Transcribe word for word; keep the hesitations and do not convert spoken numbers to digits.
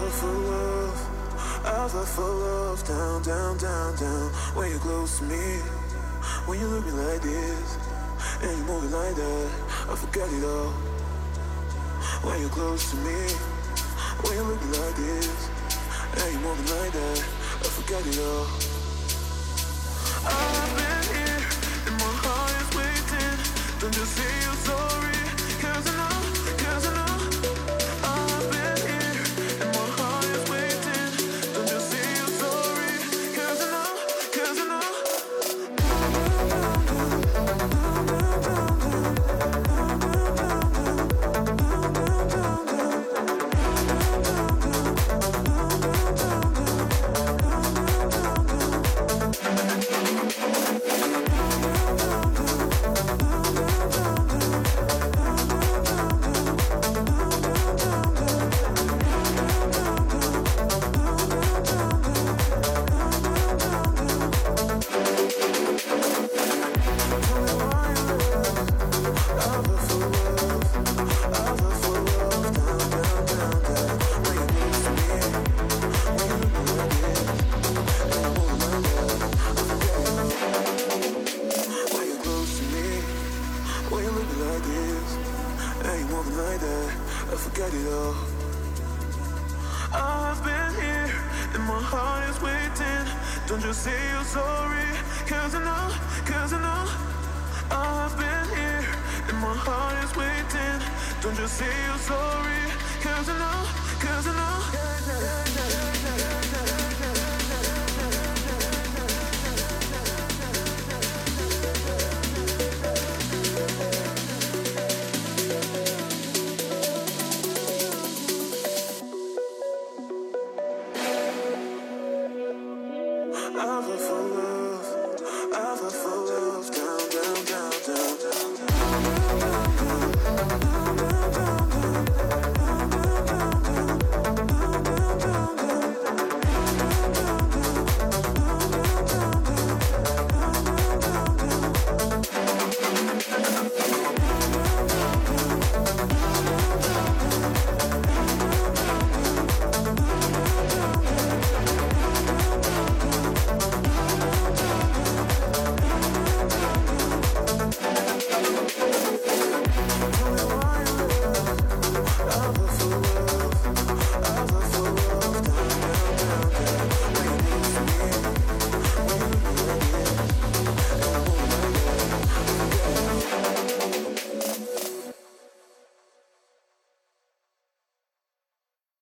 look for love, I look for love. Down, down, down, down. When you're close to me, when you look me like this, and you move it like that, I forget it all. When you're close to me, when you look me like this, and you move it like that, I forget it all. I've been here, and my heart is waiting. Don't you say you're sorry, cause I know, cause I know. I've been here, and my heart is waiting. Don't you say you're sorry, cause I know, cause I know. I forget it all. I've been here, and my heart is waiting. Don't you say you're sorry, cause I know, cause I know. I've been here, and my heart is waiting. Don't you say you're sorry, cause I know, cause I know.